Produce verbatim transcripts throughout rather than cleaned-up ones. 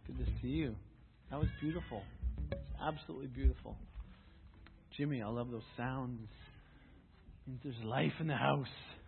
Good to see you. That was beautiful. Absolutely beautiful. Jimmy, I love those sounds. It means there's life in the house.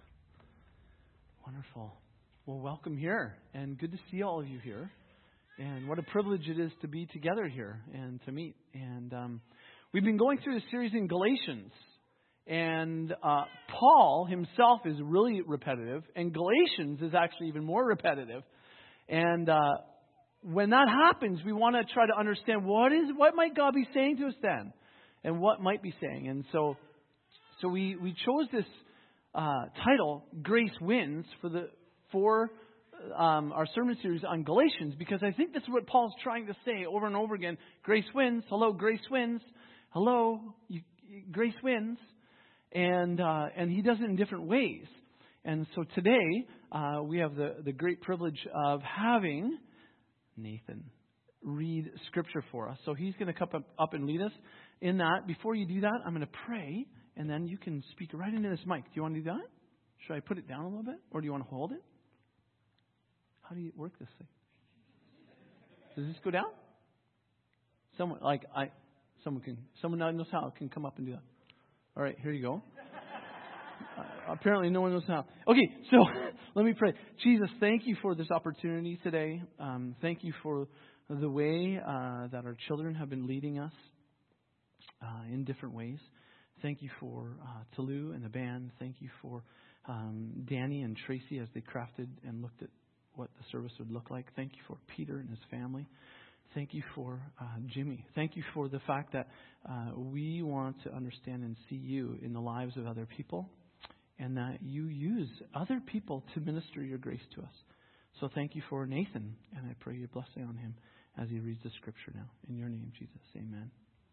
Wonderful. Well, welcome here. And good to see all of you here. And what a privilege it is to be together here and to meet. And um, we've been going through the series in Galatians. And uh, Paul himself is really repetitive. And Galatians is actually even more repetitive. And uh, when that happens, we want to try to understand what is what might God be saying to us then, and what might be saying. And so, so we we chose this uh, title, "Grace Wins," for the for um, our sermon series on Galatians, because I think this is what Paul's trying to say over and over again. Grace wins. Hello, grace wins. Hello, you, grace wins, and uh, and he does it in different ways. And so today uh, we have the the great privilege of having Nathan read Scripture for us. So he's going to come up, up and lead us in that. Before you do that, I'm going to pray, and then you can speak right into this mic. Do you want to do that? Should I put it down a little bit, or do you want to hold it? How do you work this thing? Does this go down? Someone like I, someone can, someone that knows how can come up and do that. All right, here you go. Uh, apparently no one knows how. Okay, so let me pray. Jesus, thank you for this opportunity today. Um, thank you for the way uh, that our children have been leading us uh, in different ways. Thank you for uh, Tulu and the band. Thank you for um, Danny and Tracy as they crafted and looked at what the service would look like. Thank you for Peter and his family. Thank you for uh, Jimmy. Thank you for the fact that uh, we want to understand and see you in the lives of other people, and that you use other people to minister your grace to us. So thank you for Nathan, and I pray your blessing on him as he reads the Scripture now. In your name, Jesus. Amen.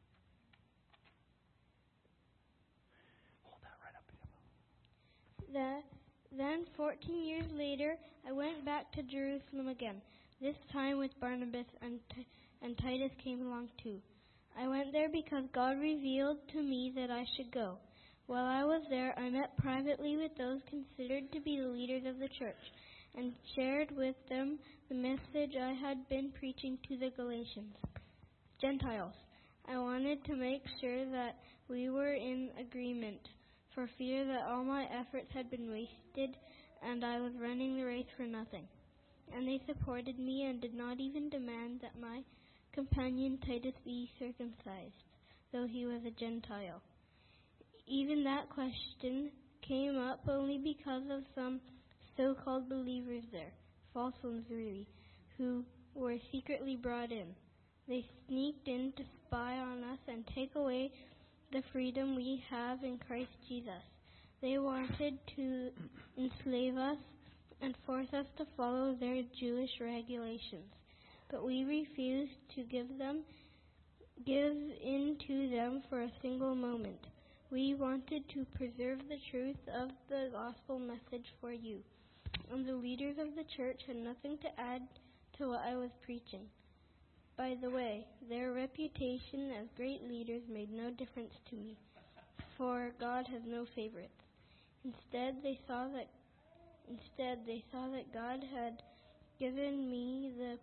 Hold that right up here. The, then, fourteen years later, I went back to Jerusalem again, this time with Barnabas, and, T- and Titus came along too. I went there because God revealed to me that I should go. While I was there, I met privately with those considered to be the leaders of the church and shared with them the message I had been preaching to the Galatians, Gentiles. I wanted to make sure that we were in agreement, for fear that all my efforts had been wasted and I was running the race for nothing. And they supported me and did not even demand that my companion Titus be circumcised, though he was a Gentile. Even that question came up only because of some so-called believers there, false ones really, who were secretly brought in. They sneaked in to spy on us and take away the freedom we have in Christ Jesus. They wanted to enslave us and force us to follow their Jewish regulations, but we refused to give them, give in to them for a single moment. We wanted to preserve the truth of the gospel message for you, and the leaders of the church had nothing to add to what I was preaching. By the way, their reputation as great leaders made no difference to me, for God has no favorites. Instead, they saw that instead they saw that God had given me the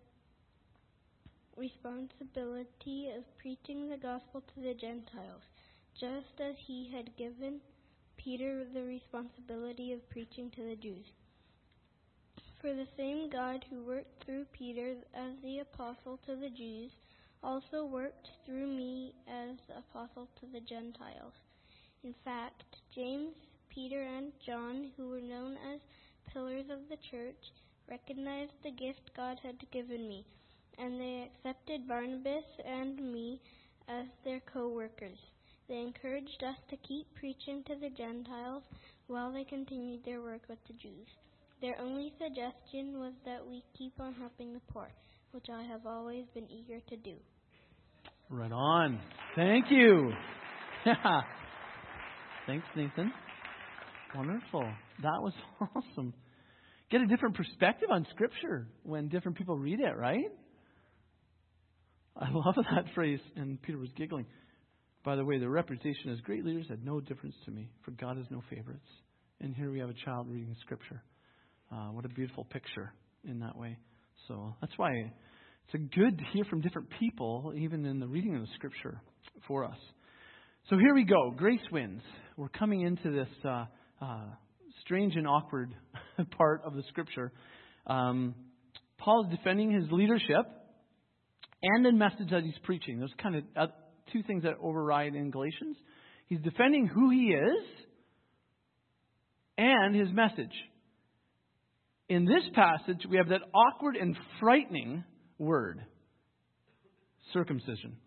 responsibility of preaching the gospel to the Gentiles, just as he had given Peter the responsibility of preaching to the Jews. For the same God who worked through Peter as the apostle to the Jews also worked through me as apostle to the Gentiles. In fact, James, Peter, and John, who were known as pillars of the church, recognized the gift God had given me, and they accepted Barnabas and me as their co-workers. They encouraged us to keep preaching to the Gentiles while they continued their work with the Jews. Their only suggestion was that we keep on helping the poor, which I have always been eager to do. Right on. Thank you. Yeah. Thanks, Nathan. Wonderful. That was awesome. Get a different perspective on Scripture when different people read it, right? I love that phrase, and Peter was giggling. By the way, the reputation as great leaders had no difference to me, for God has no favorites. And here we have a child reading Scripture. Uh, what a beautiful picture in that way. So that's why it's good to hear from different people, even in the reading of the Scripture for us. So here we go. Grace wins. We're coming into this uh, uh, strange and awkward part of the Scripture. Um, Paul is defending his leadership and the message that he's preaching. There's kind of uh, two things that override in Galatians. He's defending who he is and his message. In this passage, we have that awkward and frightening word, circumcision.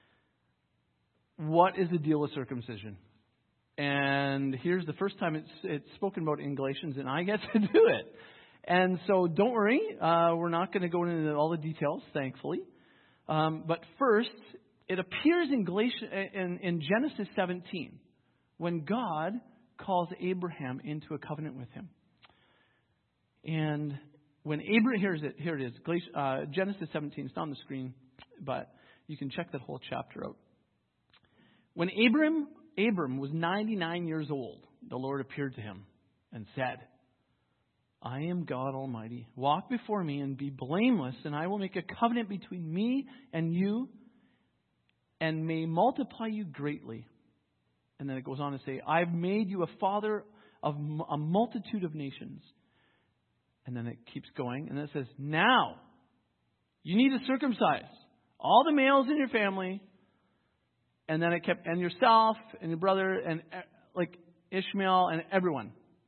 What is the deal with circumcision? And here's the first time it's, it's spoken about in Galatians, and I get to do it. And so don't worry, uh, we're not going to go into all the details, thankfully. Um, but first, it appears in, Galatians, in, in Genesis seventeen, when God calls Abraham into a covenant with him. And when Abraham, here's it, here it is, uh, Genesis seventeen, it's not on the screen, but you can check that whole chapter out. When Abram, Abram was ninety-nine years old, the Lord appeared to him and said, I am God Almighty. Walk before me and be blameless, and I will make a covenant between me and you, and may multiply you greatly. And then it goes on to say, I've made you a father of a multitude of nations. And then it keeps going, and it says, now you need to circumcise all the males in your family. And then it kept, and yourself and your brother and like Ishmael and everyone.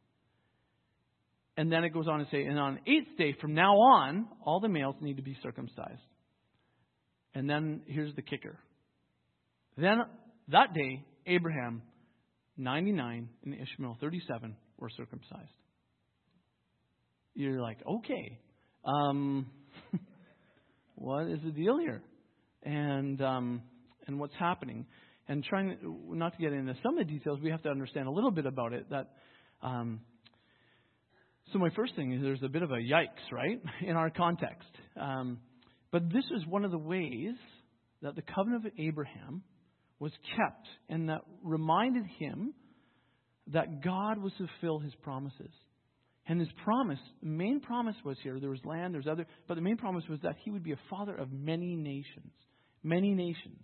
And then it goes on to say, and on the eighth day from now on, all the males need to be circumcised. And then here's the kicker. Then that day, Abraham, ninety-nine, and Ishmael, thirty-seven, were circumcised. You're like, okay, um, what is the deal here? And um, and what's happening? And trying not to get into some of the details, we have to understand a little bit about it. That um, so my first thing is there's a bit of a yikes, right, in our context. Um, but this is one of the ways that the covenant of Abraham was kept, and that reminded him that God would fulfill His promises. And His promise, the main promise was here, there was land, there's other, but the main promise was that He would be a father of many nations. Many nations.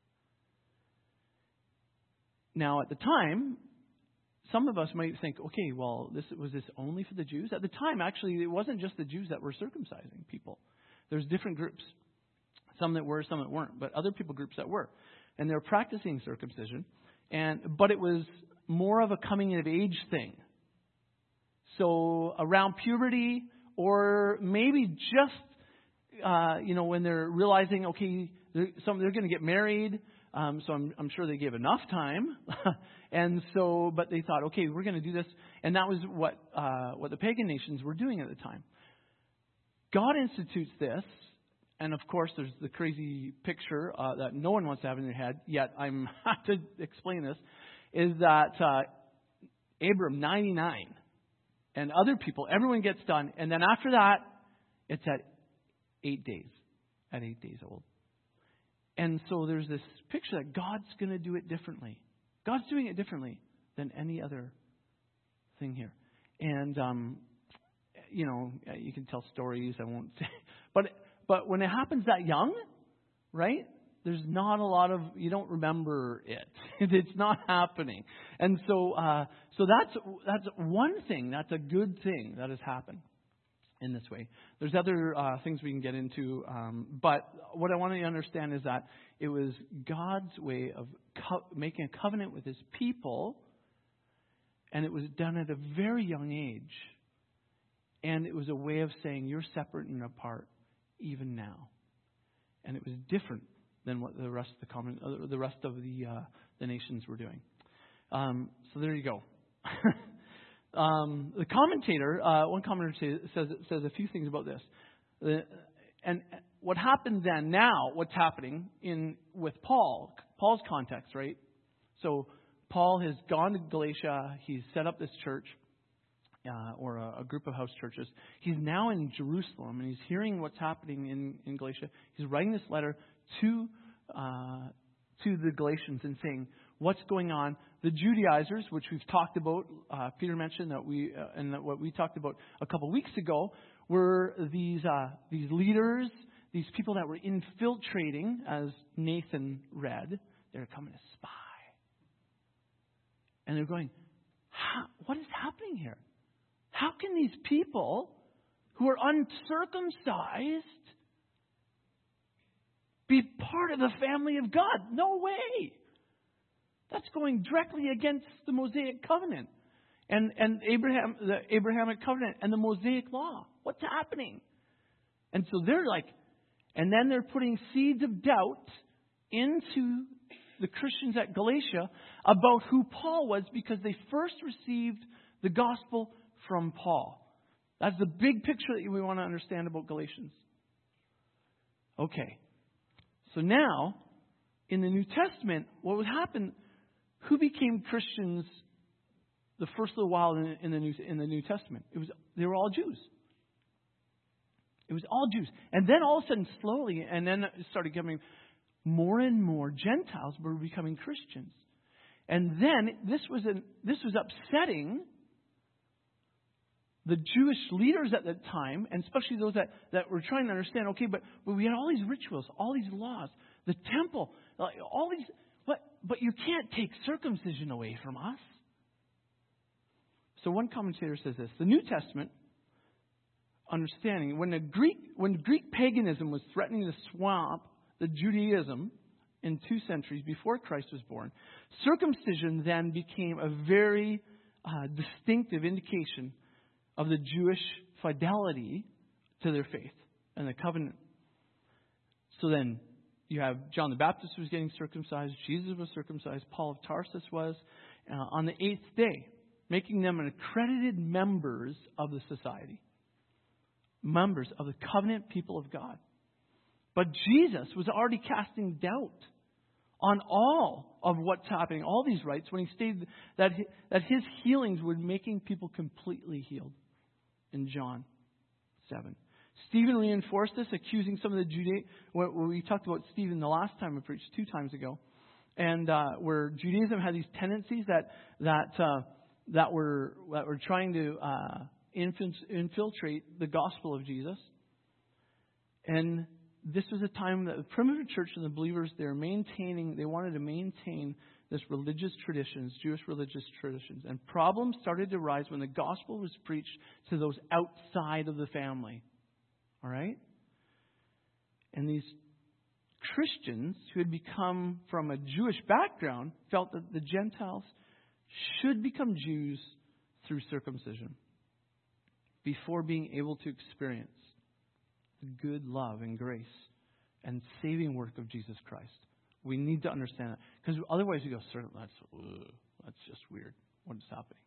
Now, at the time, some of us might think, okay, well, this was this only for the Jews? At the time, actually, it wasn't just the Jews that were circumcising people. There's different groups. Some that were, some that weren't, but other people groups that were. And they were practicing circumcision, and but it was more of a coming of age thing. So around puberty, or maybe just uh, you know when they're realizing, okay, they're, some they're going to get married. Um, so I'm, I'm sure they gave enough time, and so but they thought, okay, we're going to do this, and that was what uh, what the pagan nations were doing at the time. God institutes this. And of course, there's the crazy picture uh, that no one wants to have in their head, yet I'm have to explain this, is that uh, Abram, ninety-nine, and other people, everyone gets done. And then after that, it's at eight days, at eight days old. And so there's this picture that God's going to do it differently. God's doing it differently than any other thing here. And, um, you know, you can tell stories, I won't say, but... But when it happens that young, right, there's not a lot of, you don't remember it. It's not happening. And so uh, so that's that's one thing, that's a good thing that has happened in this way. There's other uh, things we can get into, um, but what I want you to understand is that it was God's way of co- making a covenant with His people, and it was done at a very young age. And it was a way of saying, you're separate and apart. Even now, and it was different than what the rest of the common, uh, the rest of the uh, the nations were doing. Um, so there you go. um, the commentator, uh, one commentator says says a few things about this, uh, and what happened then. Now, what's happening in with Paul? Paul's context, right? So Paul has gone to Galatia. He's set up this church. Uh, or a, a group of house churches. He's now in Jerusalem, and he's hearing what's happening in, in Galatia. He's writing this letter to uh, to the Galatians and saying, what's going on? The Judaizers, which we've talked about, uh, Peter mentioned that we, uh, and that what we talked about a couple weeks ago, were these uh, these leaders, these people that were infiltrating, as Nathan read, they were coming to spy. And they're going, How, what is happening here? How can these people who are uncircumcised be part of the family of God? No way. That's going directly against the Mosaic covenant and, and Abraham, the Abrahamic covenant and the Mosaic law. What's happening? And so they're like, and then they're putting seeds of doubt into the Christians at Galatia about who Paul was because they first received the gospel from Paul. That's the big picture that we want to understand about Galatians. Okay. So now, in the New Testament, what would happen? Who became Christians the first little while in, in the New in the New Testament? It was they were all Jews. It was all Jews, and then all of a sudden, slowly, and then it started becoming more and more Gentiles were becoming Christians, and then this was an, this was upsetting the Jewish leaders at the time, and especially those that, that were trying to understand. Okay, but, but we had all these rituals, all these laws, the temple, all these. But, but you can't take circumcision away from us. So one commentator says this: the New Testament understanding, when the Greek when Greek paganism was threatening to swamp the Judaism in two centuries before Christ was born, circumcision then became a very uh, distinctive indication of the Jewish fidelity to their faith and the covenant. So then you have John the Baptist was getting circumcised, Jesus was circumcised, Paul of Tarsus was, uh, on the eighth day, making them an accredited members of the society. Members of the covenant people of God. But Jesus was already casting doubt on all of what's happening, all these rites, when he stated that his, that his healings were making people completely healed in John seven. Stephen reinforced this, accusing some of the Judea. We talked about Stephen the last time we preached, two times ago, and uh, where Judaism had these tendencies that that uh, that were that were trying to uh, infiltrate the gospel of Jesus. And this was a time that the primitive church and the believers, they were maintaining, they wanted to maintain this religious traditions, Jewish religious traditions. And problems started to rise when the gospel was preached to those outside of the family. All right? And these Christians who had become from a Jewish background felt that the Gentiles should become Jews through circumcision before being able to experience the good love and grace and saving work of Jesus Christ. We need to understand that. Because otherwise we go, that's, ugh, that's just weird. What is happening?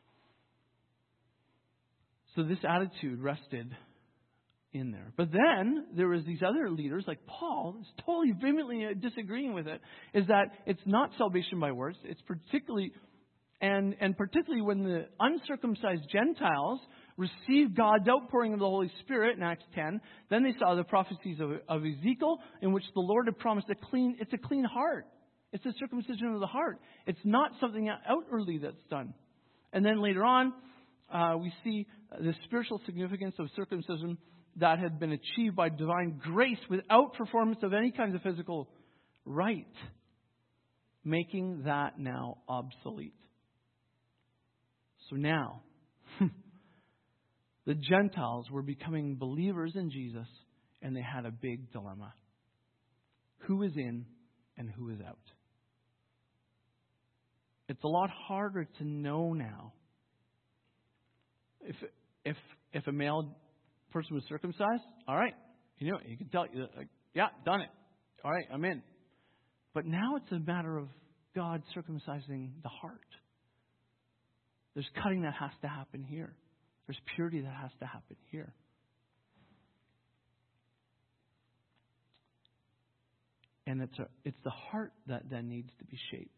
So this attitude rested in there. But then there was these other leaders like Paul, is totally vehemently disagreeing with it, is that it's not salvation by works. It's particularly, and, and particularly when the uncircumcised Gentiles received God's outpouring of the Holy Spirit in Acts ten. Then they saw the prophecies of, of Ezekiel, in which the Lord had promised a clean, it's a clean heart. It's a circumcision of the heart. It's not something outwardly that's done. And then later on, uh, we see the spiritual significance of circumcision that had been achieved by divine grace without performance of any kinds of physical rite, making that now obsolete. So now, the Gentiles were becoming believers in Jesus, and they had a big dilemma. Who is in and who is out? It's a lot harder to know now. If if if a male person was circumcised, all right, you know, you can tell, like, yeah, done it. All right, I'm in. But now it's a matter of God circumcising the heart. There's cutting that has to happen here. There's purity that has to happen here. And it's a, it's the heart that then needs to be shaped.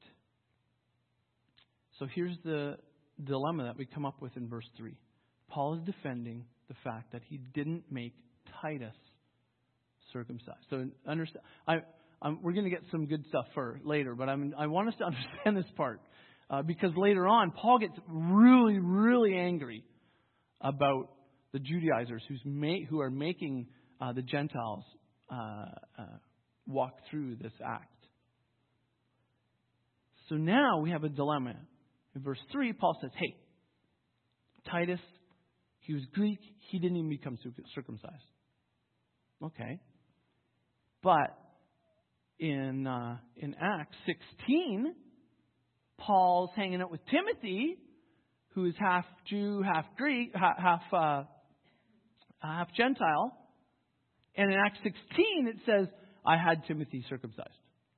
So here's the dilemma that we come up with in verse three. Paul is defending the fact that he didn't make Titus circumcised. So understand, I, I'm, we're going to get some good stuff for later, but I'm, I want us to understand this part. Uh, because later on, Paul gets really, really angry about the Judaizers who's ma- who are making uh, the Gentiles uh, uh, walk through this act. So now we have a dilemma. In verse three, Paul says, hey, Titus, he was Greek. He didn't even become circumcised. Okay. But in uh, in Acts sixteen, Paul's hanging out with Timothy, who is half Jew, half Greek, half uh, half Gentile. And in Acts sixteen, it says, I had Timothy circumcised.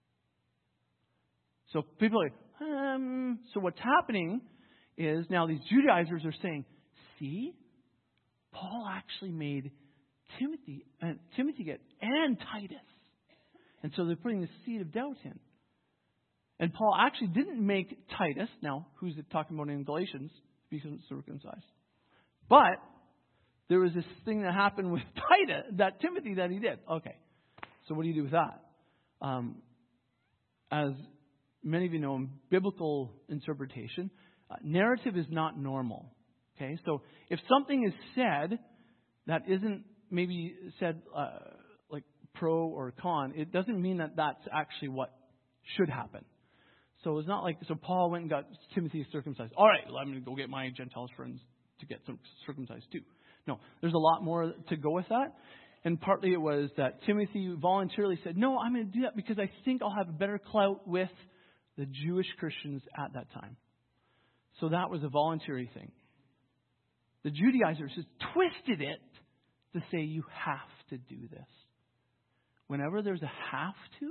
So people are like, um, so what's happening is now these Judaizers are saying, see, Paul actually made Timothy, uh, Timothy get and Titus. And so they're putting the seed of doubt in. And Paul actually didn't make Titus, now who's it talking about in Galatians, become circumcised. But there was this thing that happened with Titus, that Timothy that he did. Okay, so what do you do with that? Um, as many of you know, in biblical interpretation, uh, narrative is not normal. Okay, so if something is said that isn't maybe said uh, like pro or con, it doesn't mean that that's actually what should happen. So it's not like, so Paul went and got Timothy circumcised. All right, well, I'm going to go get my Gentiles friends to get some circumcised too. No, there's a lot more to go with that. And partly it was that Timothy voluntarily said, no, I'm going to do that because I think I'll have a better clout with the Jewish Christians at that time. So that was a voluntary thing. The Judaizers just twisted it to say you have to do this. Whenever there's a have to,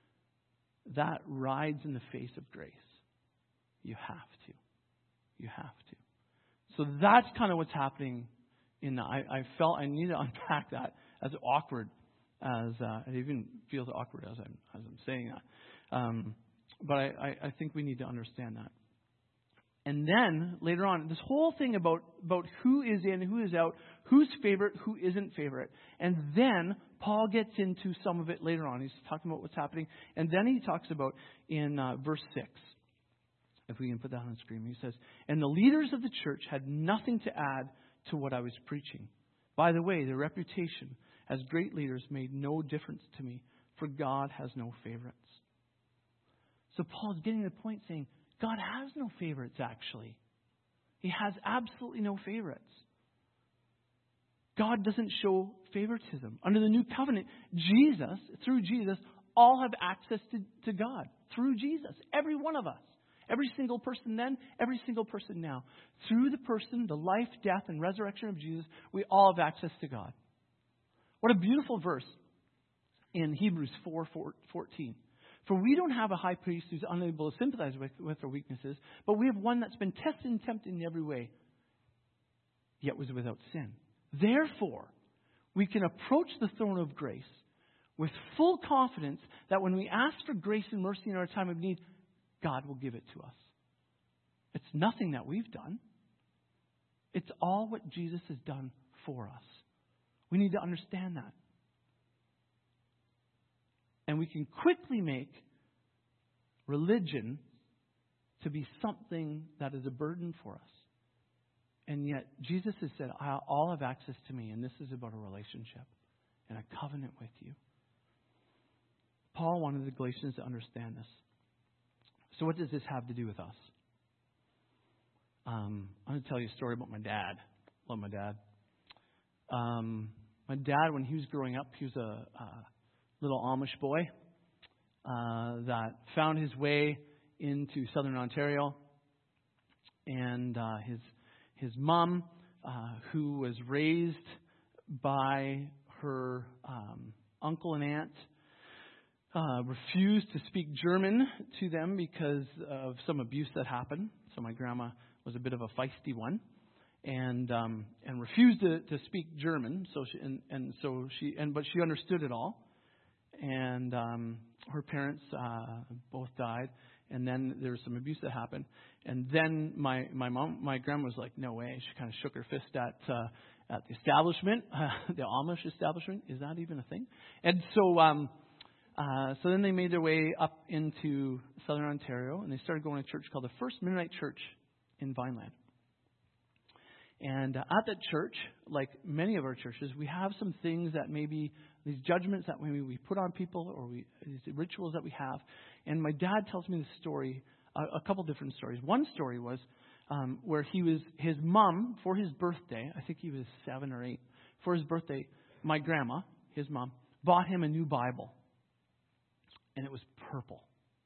that rides in the face of grace. You have to. You have to. So that's kind of what's happening in the, I, I felt I need to unpack that as awkward as, uh, it even feels awkward as I'm, as I'm saying that. Um, but I, I, I think we need to understand that. And then later on, this whole thing about, about who is in, who is out, who's favorite, who isn't favorite. And then Paul gets into some of it later on. He's talking about what's happening. And then he talks about in uh, verse six. If we can put that on the screen. He says, and the leaders of the church had nothing to add to what I was preaching. By the way, their reputation as great leaders made no difference to me, for God has no favorites. So Paul's getting to the point saying, God has no favorites, actually. He has absolutely no favorites. God doesn't show favoritism. Under the new covenant, Jesus, through Jesus, all have access to, to God. Through Jesus. Every one of us. Every single person then, every single person now. Through the person, the life, death, and resurrection of Jesus, we all have access to God. What a beautiful verse in Hebrews four fourteen. For we don't have a high priest who's unable to sympathize with, with our weaknesses, but we have one that's been tested and tempted in every way, yet was without sin. Therefore, we can approach the throne of grace with full confidence that when we ask for grace and mercy in our time of need, God will give it to us. It's nothing that we've done. It's all what Jesus has done for us. We need to understand that. And we can quickly make religion to be something that is a burden for us. And yet, Jesus has said, I all have access to me, and this is about a relationship and a covenant with you. Paul wanted the Galatians to understand this. So what does this have to do with us? Um, I'm going to tell you a story about my dad. Love my dad. Um, my dad, when he was growing up, he was a, a little Amish boy uh, that found his way into southern Ontario. And uh, his his mom, uh, who was raised by her um, uncle and aunt, Uh, refused to speak German to them because of some abuse that happened. So my grandma was a bit of a feisty one, and um, and refused to, to speak German. So she and, and so she and but she understood it all. And um, her parents uh, both died, and then there was some abuse that happened. And then my my mom, my grandma was like, "No way!" She kind of shook her fist at uh, at the establishment, uh, the Amish establishment. Is that even a thing? And so. Um, Uh, so then they made their way up into southern Ontario, and they started going to a church called the First Mennonite Church in Vineland. And uh, at that church, like many of our churches, we have some things that maybe, these judgments that maybe we put on people, or we, these rituals that we have. And my dad tells me this story, uh, a couple different stories. One story was um, where he was, his mom, for his birthday, I think he was seven or eight, for his birthday, my grandma, his mom, bought him a new Bible. And it was purple.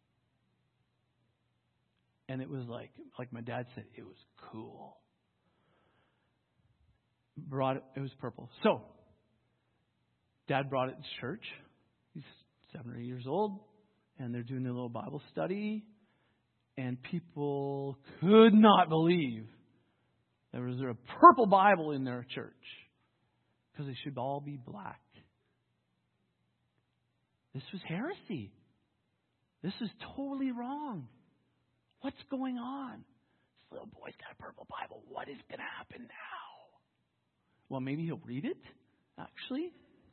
And it was like, like my dad said, it was cool. Brought it, it was purple. So, Dad brought it to church. He's seven or eight years old. And they're doing a little Bible study. And people could not believe there was a purple Bible in their church. Because they should all be black. This was heresy. This is totally wrong. What's going on? This little boy's got a purple Bible. What is going to happen now? Well, maybe he'll read it, actually.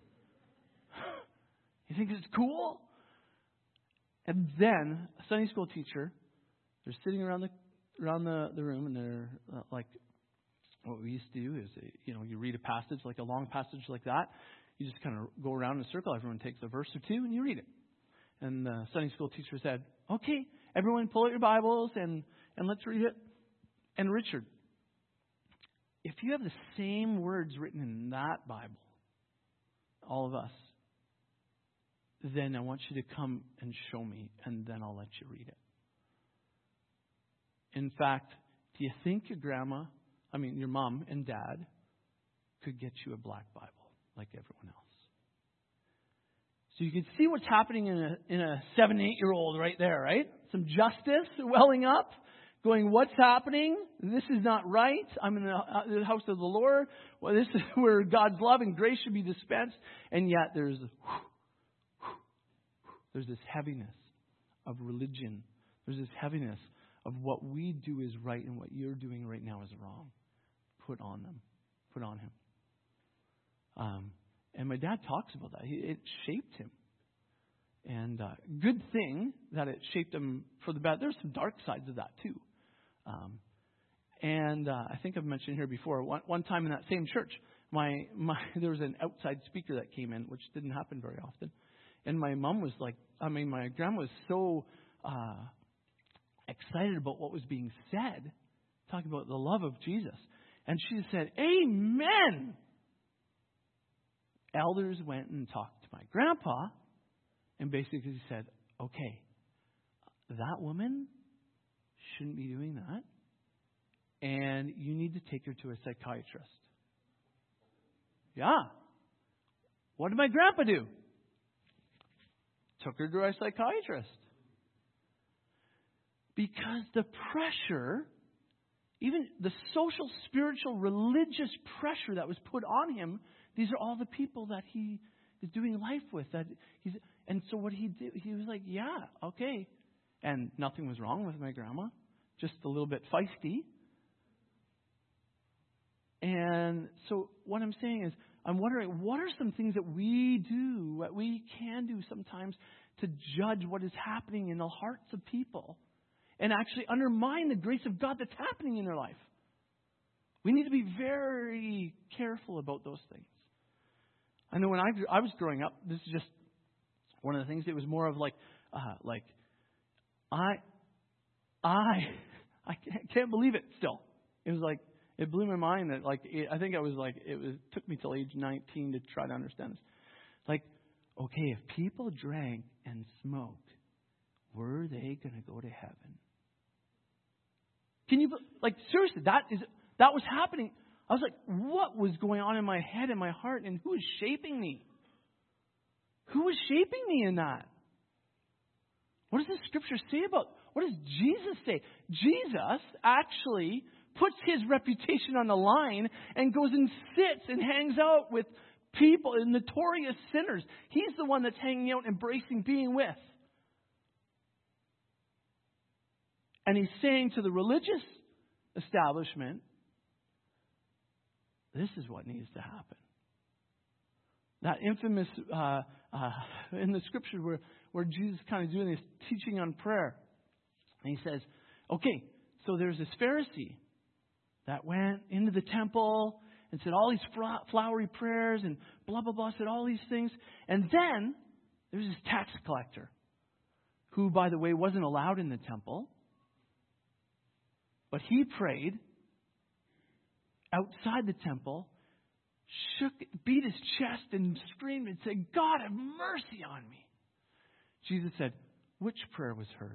You think it's cool? And then a Sunday school teacher, they're sitting around the around the, the room, and they're uh, like, what we used to do is, uh, you know, you read a passage, like a long passage like that. You just kind of go around in a circle. Everyone takes a verse or two, and you read it. And the Sunday school teacher said, okay, everyone pull out your Bibles, and, and let's read it. And Richard, if you have the same words written in that Bible, all of us, then I want you to come and show me, and then I'll let you read it. In fact, do you think your grandma, I mean your mom and dad, could get you a black Bible like everyone else? So you can see what's happening in a in a seven, eight-year-old right there, right? Some justice welling up, going, what's happening? This is not right. I'm in the, uh, the house of the Lord. Well, this is where God's love and grace should be dispensed. And yet there's whew, whew, there's this heaviness of religion. There's this heaviness of what we do is right and what you're doing right now is wrong. Put on them. Put on him. Um, and my dad talks about that. He, it shaped him. And uh, good thing that it shaped him for the bad. There's some dark sides of that too. Um, and uh, I think I've mentioned here before, one, one time in that same church, my, my there was an outside speaker that came in, which didn't happen very often. And my mom was like, I mean, my grandma was so uh, excited about what was being said, talking about the love of Jesus. And she said, amen. Elders went and talked to my grandpa and basically said, okay, that woman shouldn't be doing that, and you need to take her to a psychiatrist. Yeah. What did my grandpa do? Took her to a psychiatrist. Because the pressure, even the social, spiritual, religious pressure that was put on him, these are all the people that he is doing life with. That he's, and so what he did, he was like, yeah, okay. And nothing was wrong with my grandma. Just a little bit feisty. And so what I'm saying is, I'm wondering, what are some things that we do, what we can do sometimes to judge what is happening in the hearts of people and actually undermine the grace of God that's happening in their life? We need to be very careful about those things. I know when I, I was growing up, this is just one of the things. It was more of like, uh, like, I, I, I can't believe it still. It was like, it blew my mind that like, it, I think I was like, it was, took me till age nineteen to try to understand this. Like, okay, if people drank and smoked, were they going to go to heaven? Can you, like, seriously, that is, that was happening. I was like, what was going on in my head and my heart, and who was shaping me? Who was shaping me in that? What does the Scripture say about, what does Jesus say? Jesus actually puts his reputation on the line and goes and sits and hangs out with people, notorious sinners. He's the one that's hanging out, embracing, being with. And he's saying to the religious establishment, this is what needs to happen. That infamous, uh, uh, in the Scripture where, where Jesus is kind of doing this teaching on prayer. And he says, okay, so there's this Pharisee. that went into the temple and said all these flowery prayers and blah, blah, blah, said all these things. And then there's this tax collector who, by the way, wasn't allowed in the temple. But he prayed outside the temple, shook, beat his chest and screamed and said, God, have mercy on me. Jesus said, which prayer was heard?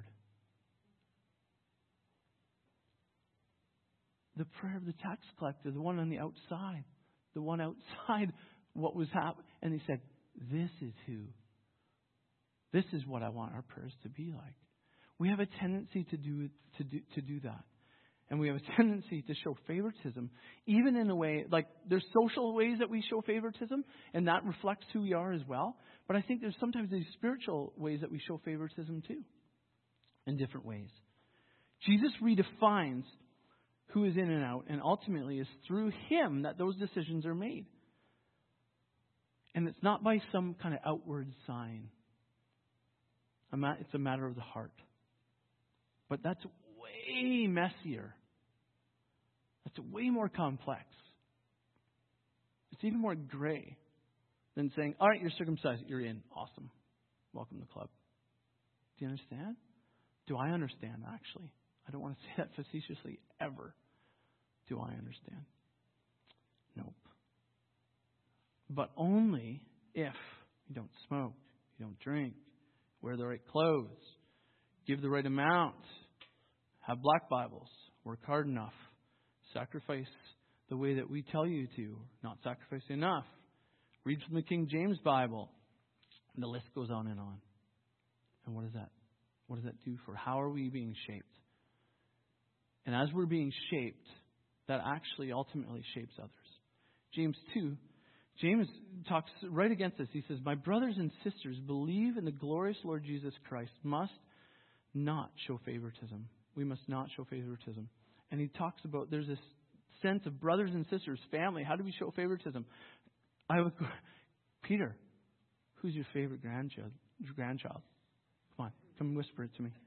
The prayer of the tax collector, the one on the outside. The one outside what was happening. And he said, this is who. This is what I want our prayers to be like. We have a tendency to do to do to do that. And we have a tendency to show favoritism, even in a way, like there's social ways that we show favoritism, and that reflects who we are as well. But I think there's sometimes these spiritual ways that we show favoritism too, in different ways. Jesus redefines who is in and out, and ultimately is through Him that those decisions are made. And it's not by some kind of outward sign. It's a matter of the heart. But that's way messier. That's way more complex. It's even more gray than saying, all right, you're circumcised, you're in. Awesome. Welcome to the club. Do you understand? Do I understand, actually? I don't want to say that facetiously ever. Do I understand? Nope. But only if you don't smoke, you don't drink, wear the right clothes, give the right amount, have black Bibles, work hard enough, sacrifice the way that we tell you to, not sacrifice enough, read from the King James Bible, and the list goes on and on. And what does that, what does that do for, how are we being shaped? And as we're being shaped, that actually ultimately shapes others. James two, James talks right against this. He says, my brothers and sisters, believe in the glorious Lord Jesus Christ, must not show favoritism. We must not show favoritism. And he talks about, there's this sense of brothers and sisters, family. How do we show favoritism? I would, Peter, who's your favorite grandchild? Grandchild? Come on, come whisper it to me.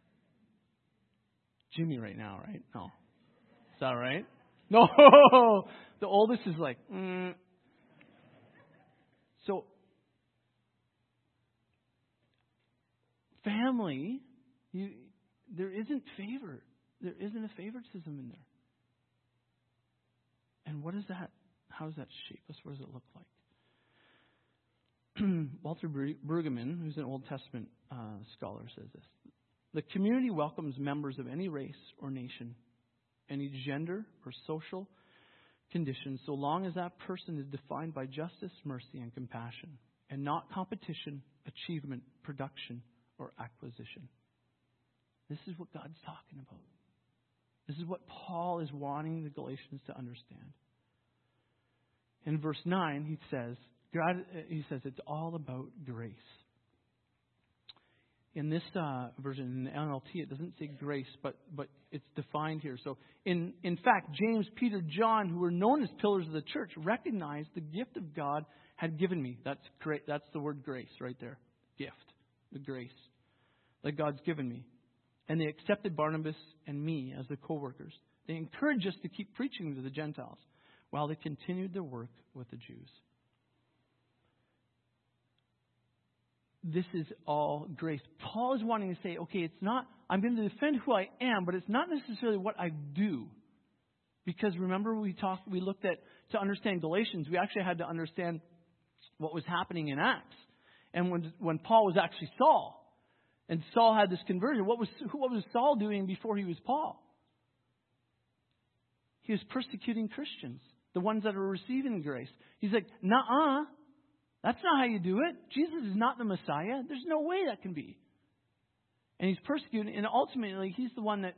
Jimmy right now, right? No. Is that right? No! The oldest is like, mm. So, family, you, there isn't favor. There isn't a favoritism in there. And what is that? How does that shape us? What does it look like? Walter Brueggemann, who's an Old Testament uh, scholar, says this. The community welcomes members of any race or nation, any gender or social condition, so long as that person is defined by justice, mercy, and compassion, and not competition, achievement, production, or acquisition. This is what God's talking about. This is what Paul is wanting the Galatians to understand. In verse nine, he says, God, he says it's all about grace. In this uh, version, in the N L T, it doesn't say grace, but but it's defined here. So, in, in fact, James, Peter, John, who were known as pillars of the church, recognized the gift of God had given me. That's great. That's the word grace right there. Gift. The grace that God's given me. And they accepted Barnabas and me as the co-workers. They encouraged us to keep preaching to the Gentiles while they continued their work with the Jews. This is all grace. Paul is wanting to say, okay, it's not, I'm going to defend who I am, but it's not necessarily what I do. Because remember we talked, we looked at, to understand Galatians, we actually had to understand what was happening in Acts. And when when Paul was actually Saul, and Saul had this conversion, what was what was Saul doing before he was Paul? He was persecuting Christians, the ones that are receiving grace. He's like, nuh-uh. That's not how you do it. Jesus is not the Messiah. There's no way that can be. And he's persecuted, and ultimately he's the one that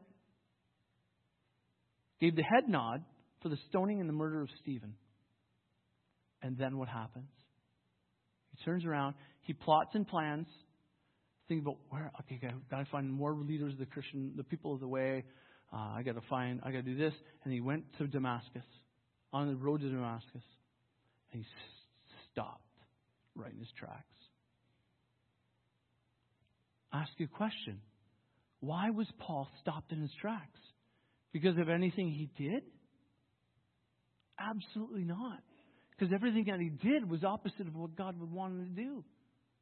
gave the head nod for the stoning and the murder of Stephen. And then what happens? He turns around, he plots and plans, think about where, okay, I've got to find more leaders of the Christian, the people of the way. Uh, I got to find, I got to do this. And he went to Damascus, on the road to Damascus, and he stopped. Right in his tracks. Ask you a question. Why was Paul stopped in his tracks? Because of anything he did? Absolutely not. Because everything that he did was opposite of what God would want him to do.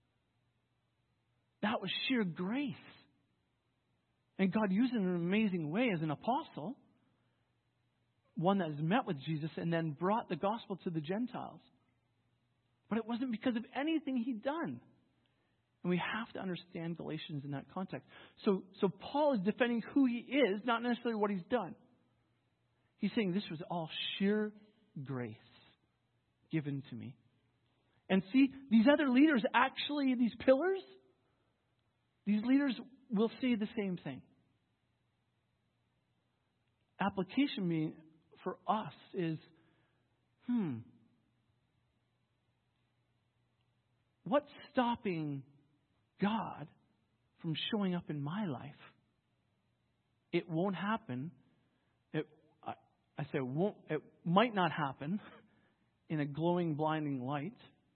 That was sheer grace. And God used him in an amazing way as an apostle. One that has met with Jesus and then brought the gospel to the Gentiles. But it wasn't because of anything he'd done. And we have to understand Galatians in that context. So, so Paul is defending who he is, not necessarily what he's done. He's saying this was all sheer grace given to me. And see, these other leaders, actually, these pillars, these leaders will say the same thing. Application mean for us is, hmm, what's stopping God from showing up in my life? It won't happen. It, I, I say it won't. It might not happen in a glowing, blinding light.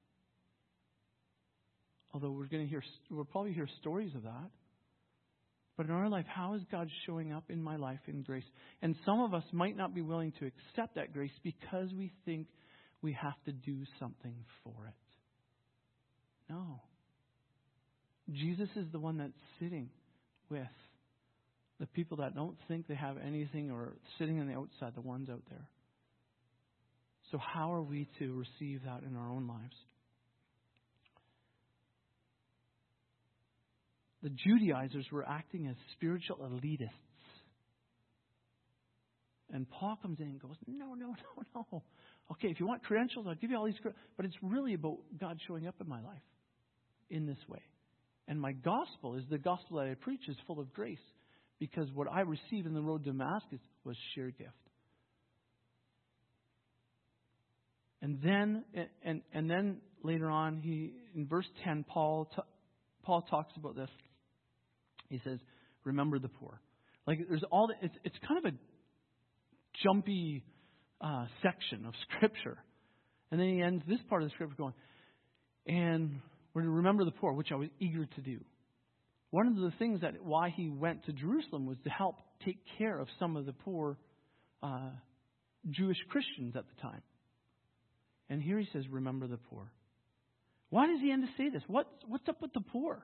Although we're going to hear, we'll probably hear stories of that. But in our life, how is God showing up in my life in grace? And some of us might not be willing to accept that grace because we think we have to do something for it. No. Jesus is the one that's sitting with the people that don't think they have anything or sitting on the outside, the ones out there. So how are we to receive that in our own lives? The Judaizers were acting as spiritual elitists. And Paul comes in and goes, no, no, no, no. Okay, if you want credentials, I'll give you all these credentials. But it's really about God showing up in my life in this way. And my gospel is the gospel that I preach is full of grace. Because what I received in the road to Damascus was sheer gift. And then, and, and then later on, he in verse ten, Paul t- Paul talks about this. He says, remember the poor. Like there's all the, it's, it's kind of a jumpy uh, section of Scripture. And then he ends this part of the Scripture going, and we're to remember the poor, which I was eager to do. One of the things that why he went to Jerusalem was to help take care of some of the poor uh, Jewish Christians at the time. And here he says, remember the poor. Why does he end to say this? What, what's up with the poor?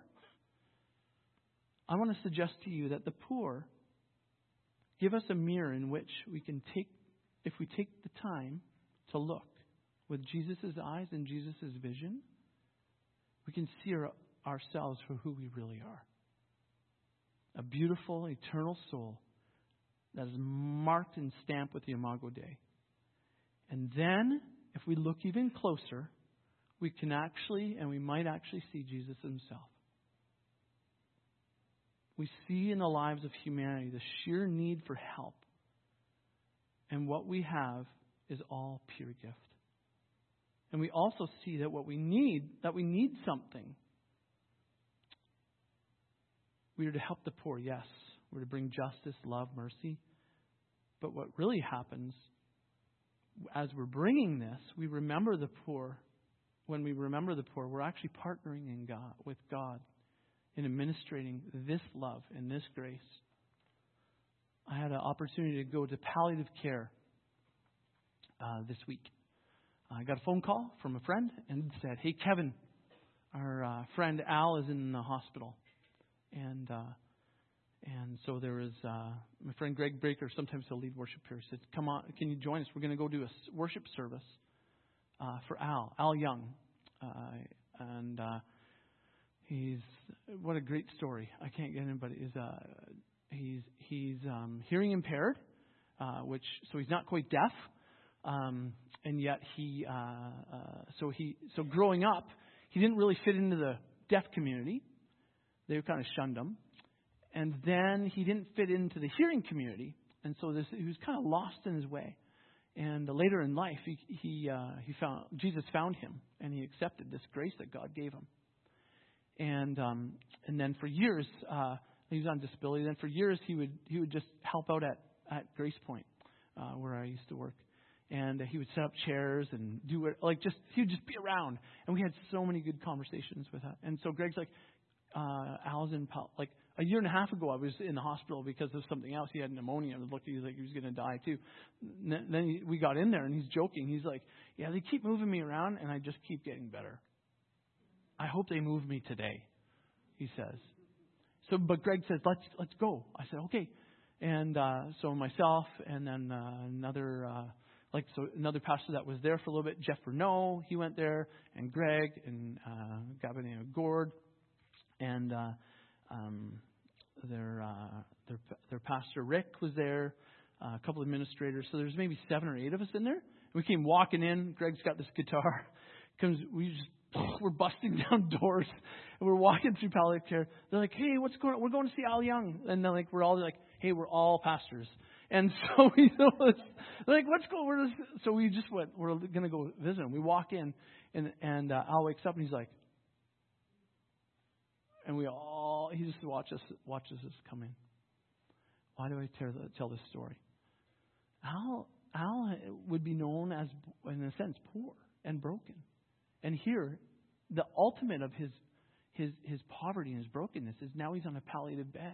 I want to suggest to you that the poor give us a mirror in which we can take, if we take the time to look with Jesus' eyes and Jesus' vision, we can see our, ourselves for who we really are. A beautiful, eternal soul that is marked and stamped with the Imago Dei. And then, if we look even closer, we can actually, and we might actually see Jesus himself. We see in the lives of humanity the sheer need for help. And what we have is all pure gift. And we also see that what we need, that we need something. We are to help the poor, yes. We're to bring justice, love, mercy. But what really happens, as we're bringing this, we remember the poor. When we remember the poor, we're actually partnering in God with God in administrating this love and this grace. I had an opportunity to go to palliative care uh, this week. I got a phone call from a friend and it said, hey, Kevin, our uh, friend Al is in the hospital. And uh, and so there was uh, my friend Greg Baker, sometimes he'll lead worship here. He said, come on, can you join us? We're going to go do a worship service uh, for Al, Al Young. Uh, and uh, he's, what a great story. I can't get anybody. Is uh, he's he's um, hearing impaired, uh, which so he's not quite deaf, um, and yet he uh, uh, so he so growing up he didn't really fit into the deaf community. They kind of shunned him, and then he didn't fit into the hearing community, and so this he was kind of lost in his way. And uh, later in life, he he uh, he found Jesus found him, and he accepted this grace that God gave him. And um, and then for years uh, he was on disability. Then for years he would he would just help out at, at Grace Point, uh, where I used to work, and uh, he would set up chairs and do it like just he would just be around. And we had so many good conversations with that. And so Greg's like, uh, Al's in, Pal- like a year and a half ago, I was in the hospital because of something else. He had pneumonia. It looked like he was going to die too. N- then he, we got in there and he's joking. He's like, yeah, they keep moving me around and I just keep getting better. I hope they move me today, he says. So, but Greg says, let's, let's go. I said, okay. And, uh, so myself and then, uh, another, uh, like, so another pastor that was there for a little bit, Jeff Renault, he went there, and Greg and, uh, a guy by the name of Gord, and, uh, um, their, uh, their, their pastor Rick was there, uh, a couple of administrators. So there's maybe seven or eight of us in there. We came walking in. Greg's got this guitar. Comes, we just, we're busting down doors. And we're walking through palliative care. They're like, hey, what's going on? We're going to see Al Young. And they're like, we're all like, hey, we're all pastors. And so we know it's like, let's go. We're just, so we just went, we're going to go visit him. We walk in and, and uh, Al wakes up and he's like, and we all, he just watches, watches us come in. Why do I tell, tell this story? Al, Al would be known as, in a sense, poor and broken. And here, the ultimate of his, his, his poverty and his brokenness is now he's on a palliative bed.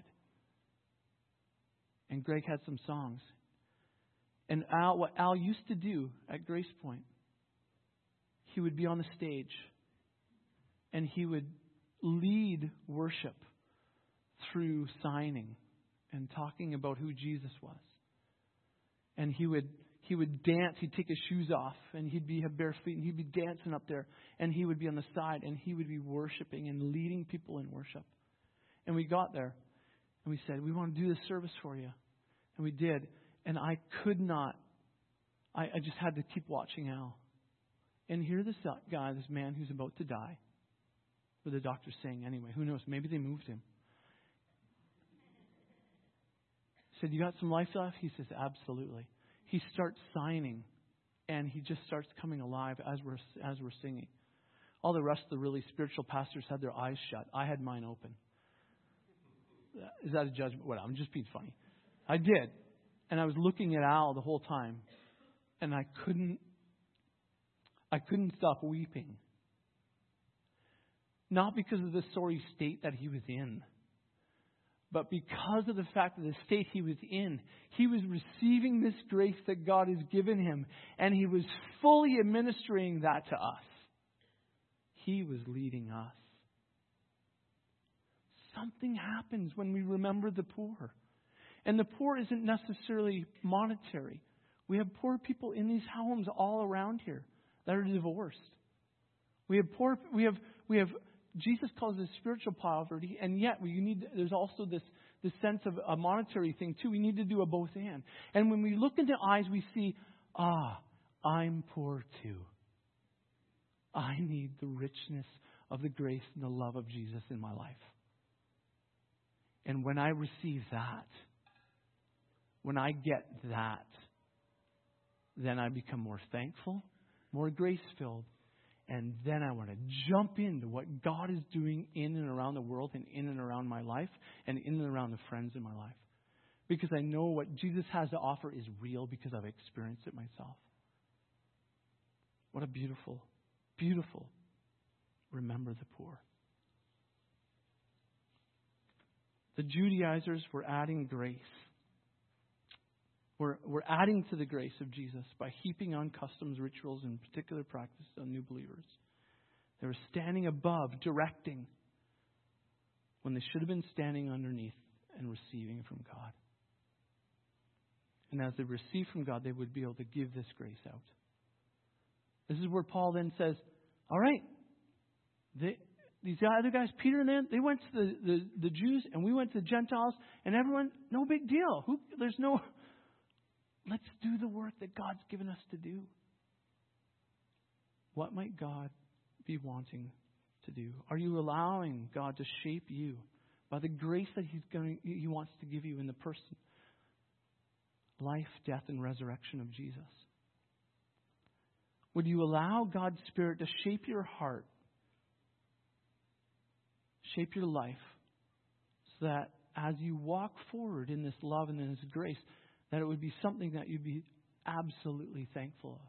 And Greg had some songs. And Al, what Al used to do at Grace Point, he would be on the stage and he would lead worship through signing and talking about who Jesus was. And he would he would dance. He'd take his shoes off and he'd be have bare feet and he'd be dancing up there. And he would be on the side and he would be worshiping and leading people in worship. And we got there and we said, we want to do this service for you. And we did. And I could not. I, I just had to keep watching Al. And here this guy, this man who's about to die. Or the doctor's saying anyway. Who knows? Maybe they moved him. He said, you got some life left? He says, absolutely. He starts signing. And he just starts coming alive as we're as we're singing. All the rest of the really spiritual pastors had their eyes shut. I had mine open. Is that a judgment? What? I'm just being funny. I did. And I was looking at Al the whole time. And I couldn't I couldn't stop weeping. Not because of the sorry state that he was in, but because of the fact of the state he was in. He was receiving this grace that God has given him, and he was fully administering that to us. He was leading us. Something happens when we remember the poor. And the poor isn't necessarily monetary. We have poor people in these homes all around here that are divorced. We have poor, we have, we have, Jesus calls it spiritual poverty, and yet we need, there's also this, this sense of a monetary thing too. We need to do a both and. And when we look into eyes, we see, ah, I'm poor too. I need the richness of the grace and the love of Jesus in my life. And when I receive that, when I get that, then I become more thankful, more grace-filled, and then I want to jump into what God is doing in and around the world and in and around my life and in and around the friends in my life. Because I know what Jesus has to offer is real because I've experienced it myself. What a beautiful, beautiful remember the poor. The Judaizers were adding grace. We're, we're adding to the grace of Jesus by heaping on customs, rituals, and particular practices on new believers. They were standing above, directing, when they should have been standing underneath and receiving from God. And as they received from God, they would be able to give this grace out. This is where Paul then says, all right, they, these other guys, Peter and them, they went to the, the, the Jews and we went to the Gentiles, and everyone, no big deal. Who, there's no... Let's do the work that God's given us to do. What might God be wanting to do? Are you allowing God to shape you by the grace that He's going, He wants to give you in the person, life, death, and resurrection of Jesus? Would you allow God's Spirit to shape your heart, shape your life, so that as you walk forward in this love and in this grace, that it would be something that you'd be absolutely thankful of.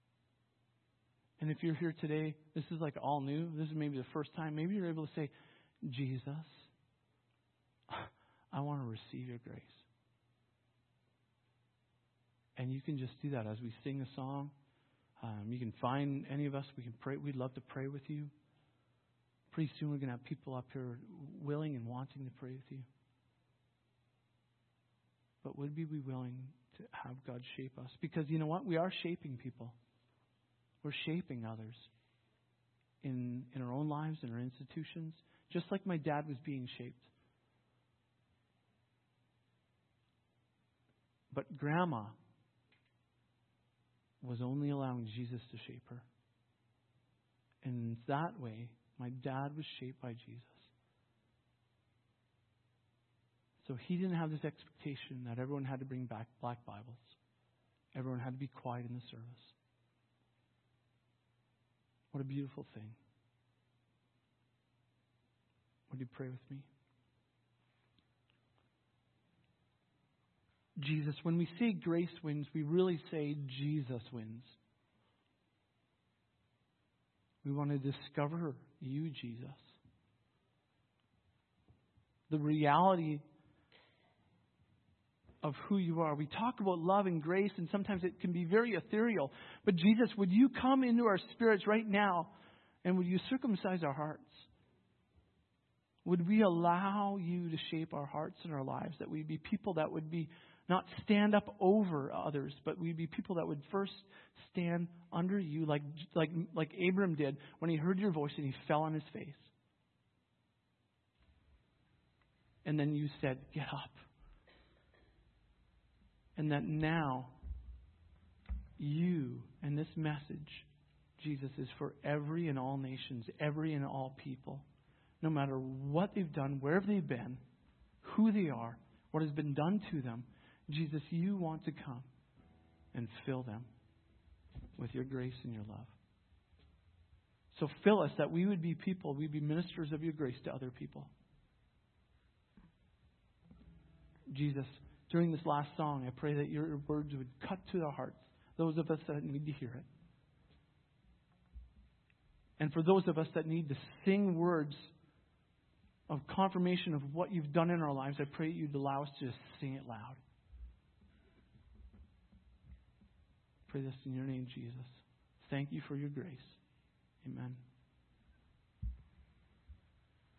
And if you're here today, this is like all new. This is maybe the first time. Maybe you're able to say, Jesus, I want to receive your grace. And you can just do that as we sing a song. Um, you can find any of us. We can pray. We'd love to pray with you. Pretty soon we're going to have people up here willing and wanting to pray with you. But would we be willing to have God shape us? Because you know what? We are shaping people. We're shaping others in, in our own lives, in our institutions, just like my dad was being shaped. But Grandma was only allowing Jesus to shape her. And that way, my dad was shaped by Jesus. So he didn't have this expectation that everyone had to bring back black Bibles. Everyone had to be quiet in the service. What a beautiful thing. Would you pray with me? Jesus, when we say grace wins, we really say Jesus wins. We want to discover you, Jesus. The reality of who you are. We talk about love and grace, and sometimes it can be very ethereal. But Jesus, would you come into our spirits right now, and would you circumcise our hearts? Would we allow you to shape our hearts and our lives, that we'd be people that would be not stand up over others, but we'd be people that would first stand under you like, like, like Abram did when he heard your voice and he fell on his face. And then you said, get up. And that now you and this message, Jesus, is for every and all nations, every and all people. No matter what they've done, wherever they've been, who they are, what has been done to them, Jesus, you want to come and fill them with your grace and your love. So fill us that we would be people, we'd be ministers of your grace to other people. Jesus, during this last song, I pray that your words would cut to the hearts, those of us that need to hear it. And for those of us that need to sing words of confirmation of what you've done in our lives, I pray you'd allow us to just sing it loud. Pray this in your name, Jesus. Thank you for your grace. Amen.